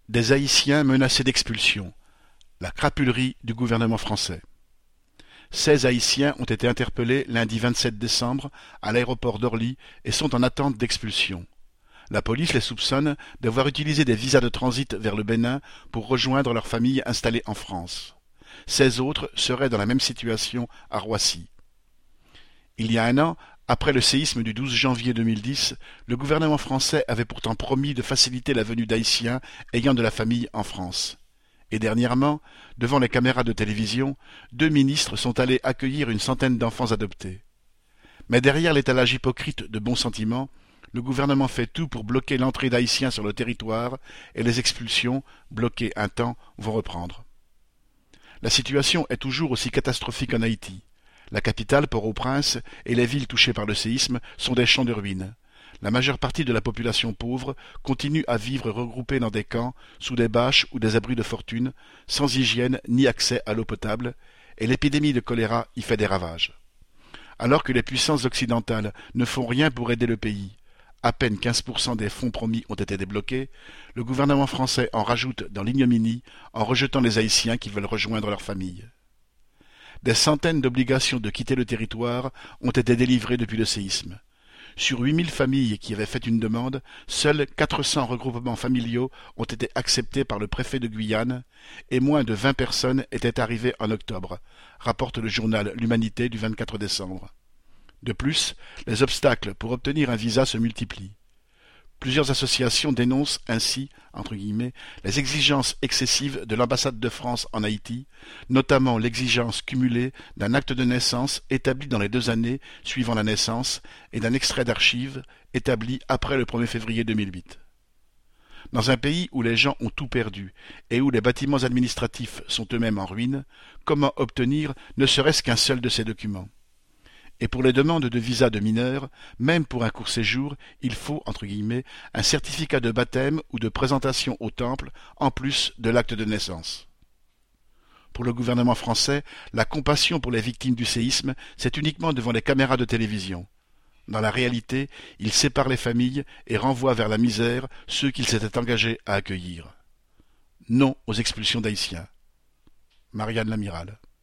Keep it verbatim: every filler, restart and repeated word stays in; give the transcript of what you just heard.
Des Haïtiens menacés d'expulsion. La crapulerie du gouvernement français. Seize Haïtiens ont été interpellés lundi vingt-sept décembre à l'aéroport d'Orly et sont en attente d'expulsion. La police les soupçonne d'avoir utilisé des visas de transit vers le Bénin pour rejoindre leurs familles installées en France. Seize autres seraient dans la même situation à Roissy. Il y a un an, après le séisme du douze janvier deux mille dix, le gouvernement français avait pourtant promis de faciliter la venue d'Haïtiens ayant de la famille en France. Et dernièrement, devant les caméras de télévision, deux ministres sont allés accueillir une centaine d'enfants adoptés. Mais derrière l'étalage hypocrite de bons sentiments, le gouvernement fait tout pour bloquer l'entrée d'Haïtiens sur le territoire et les expulsions, bloquées un temps, vont reprendre. La situation est toujours aussi catastrophique en Haïti. La capitale, Port-au-Prince, et les villes touchées par le séisme sont des champs de ruines. La majeure partie de la population pauvre continue à vivre regroupée dans des camps, sous des bâches ou des abris de fortune, sans hygiène ni accès à l'eau potable, et l'épidémie de choléra y fait des ravages. Alors que les puissances occidentales ne font rien pour aider le pays, à peine quinze pour cent des fonds promis ont été débloqués, le gouvernement français en rajoute dans l'ignominie en rejetant les Haïtiens qui veulent rejoindre leur famille. Des centaines d'obligations de quitter le territoire ont été délivrées depuis le séisme. Sur huit mille familles qui avaient fait une demande, seuls quatre cents regroupements familiaux ont été acceptés par le préfet de Guyane et moins de vingt personnes étaient arrivées en octobre, rapporte le journal L'Humanité du vingt-quatre décembre. De plus, les obstacles pour obtenir un visa se multiplient. Plusieurs associations dénoncent ainsi, entre guillemets, les exigences excessives de l'ambassade de France en Haïti, notamment l'exigence cumulée d'un acte de naissance établi dans les deux années suivant la naissance et d'un extrait d'archives établi après le premier février deux mille huit. Dans un pays où les gens ont tout perdu et où les bâtiments administratifs sont eux-mêmes en ruine, comment obtenir ne serait-ce qu'un seul de ces documents ? Et pour les demandes de visa de mineurs, même pour un court séjour, il faut, entre guillemets, un certificat de baptême ou de présentation au temple, en plus de l'acte de naissance. Pour le gouvernement français, la compassion pour les victimes du séisme, c'est uniquement devant les caméras de télévision. Dans la réalité, il sépare les familles et renvoie vers la misère ceux qu'il s'était engagé à accueillir. Non aux expulsions d'Haïtiens. Marianne Lamiral.